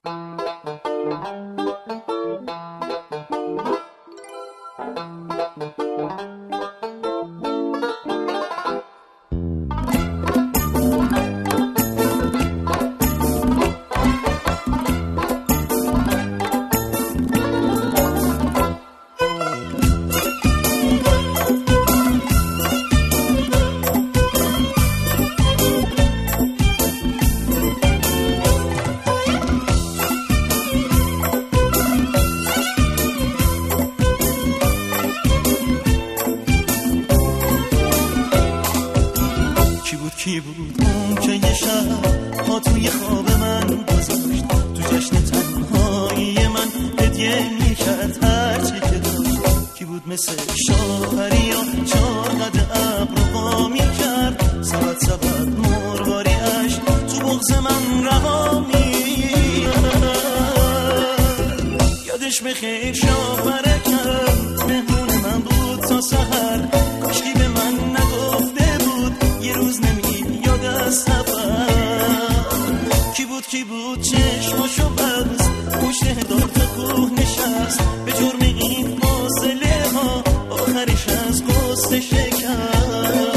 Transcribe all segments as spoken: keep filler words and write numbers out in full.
کی بود اون که یه شب ها توی خواب من گذاشت، تو جشن تنهایی من هدیه میکرد هرچی که داشت. کی بود مثل شاهریا چار قد ابر وا میکرد، سبد سبد مرواریش تو بغض من رها میکرد. یادش بخیر شاه برکت مهمون من بود تا سحر، کاشکی به من نگفته بود یه روز نمی سفر. کی بود کی بود چشماشو بست پشت دار تا کوه نشست، به جرم این فاصله ها آخرش از قصه شکست.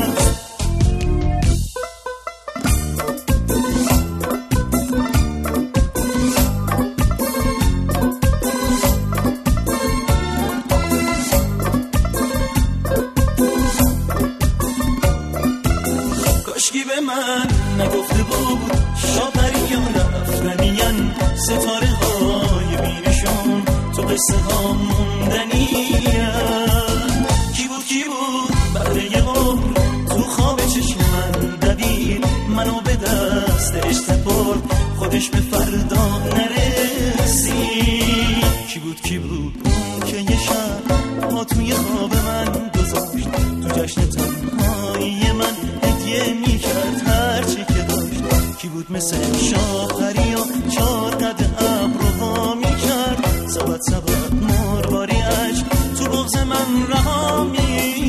کاشکی به من نگفته بود شاپریان افرنیان، ستاره های بینشون تو قصه ها موندنیان. کی بود کی بود بعد یه عمر تو خواب چشم من دوید، منو به دستش سپرد خودش به فردا نرسید. کی بود کی بود اون که یه شب ها توی خواب من گذاشت، تو جشن تنهایی من هدیه میکرد هرچی که داشت. کی بود مثل شاهریا چار قد ابر وا میکرد، سبد سبد مرواریش تو بغض من رها میکرد.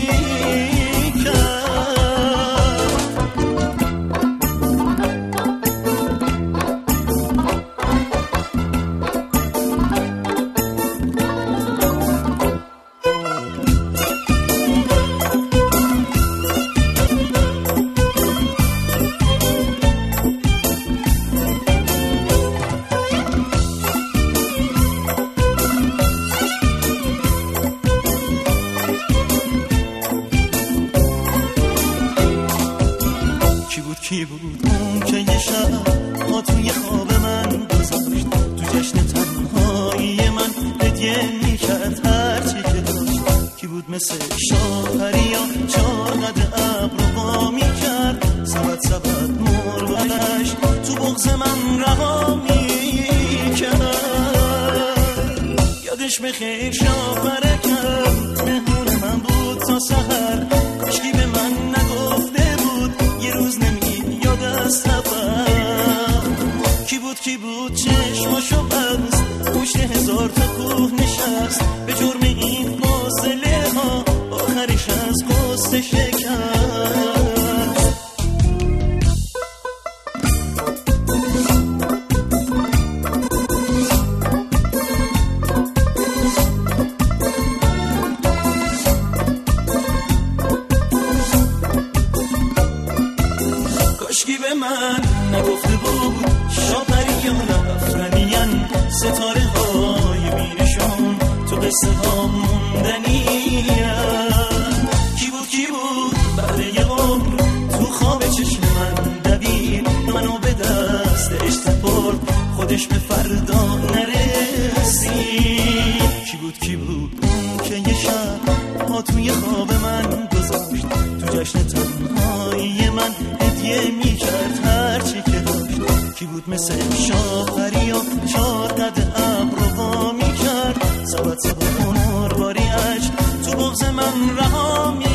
کی بود اون که یه شب ها توی خواب من گذاشت، تو جشن تنهایی من هدیه میکرد هرچی که داشت. کی بود مثل شاهریا چار قد ابر وا میکرد، سبد سبد مرواریش تو بغض من رها میکرد. یادش بخیر شاه برکت مهمون من بود تا سحر، کاشکی به من نگفته بود یه روز نمی سفر. کی بود کی بود چشماشو بست پشت هزار تا کوه نشست، به جرم این فاصله ها آخرش از قصه شکست. کاشکی به من نگفته بود شاپریان افرنیان، ستاره های بینشون تو قصه ها موندنیان. کی بود کی بود بعد یه عمر تو خواب چشم من دوید، منو به دستش سپرد خودش به فردا نرسید. کی بود کی بود اون که یه شب ها توی خواب من گذاشت، تو جشن تنهایی من هدیه میکرد هرچی که داشت. کی بود مثل شاهریا چار قد ابر وا میکرد، سبد سبد مرواریش تو بغض من رها میکرد.